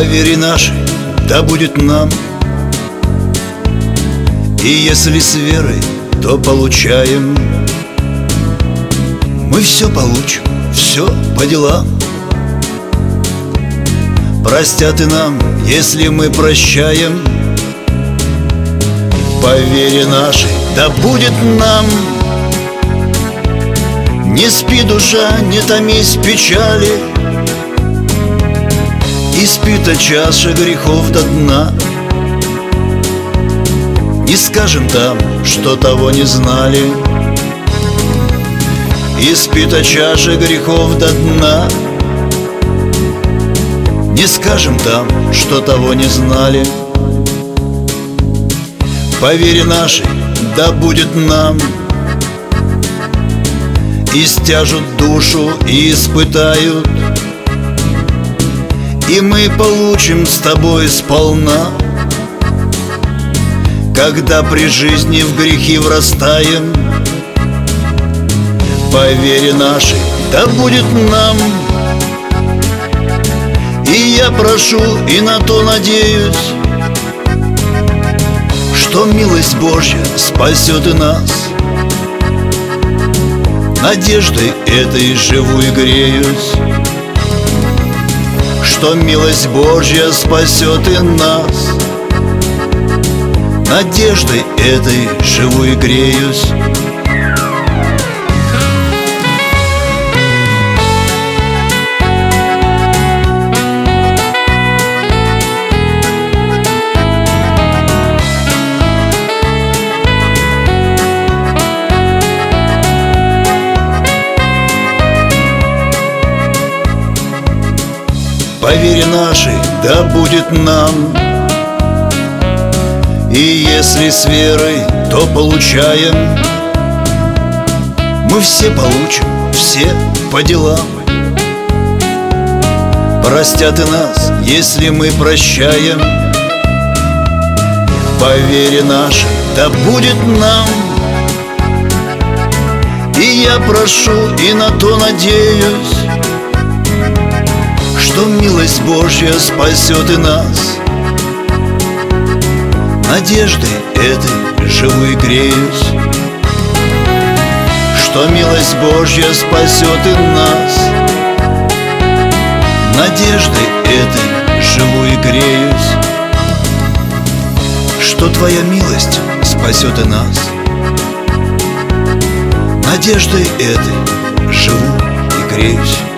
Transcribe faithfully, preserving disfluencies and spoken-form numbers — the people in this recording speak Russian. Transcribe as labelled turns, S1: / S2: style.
S1: вере нашей да будет нам. И если с верой, то получаем. Мы все получим, все по делам. Простят и нам, если мы прощаем. По вере нашей да будет нам. Не спи, душа, не томись печали, испита чаша грехов до дна. Не скажем там, что того не знали, испита чаша грехов до дна. Не скажем там, что того не знали. По вере нашей да будет нам. Истяжут душу и испытают, и мы получим с тобой сполна. Когда при жизни в грехи врастаем, по вере нашей да будет нам. И я прошу и на то надеюсь, что милость Божья спасет и нас. Надеждой этой живу и греюсь, что милость Божья спасет и нас. Надеждой этой живу и греюсь. По вере нашей да будет нам. И если с верой, то получаем. Мы все получим, все по делам. Простят и нас, если мы прощаем. По вере нашей да будет нам. И я прошу и на то надеюсь, что милость Божья спасет и нас. Надеждой этой живу и греюсь, что милость Божья спасет и нас. Надеждой этой живу и греюсь, что Твоя милость спасет и нас. Надеждой этой живу и греюсь.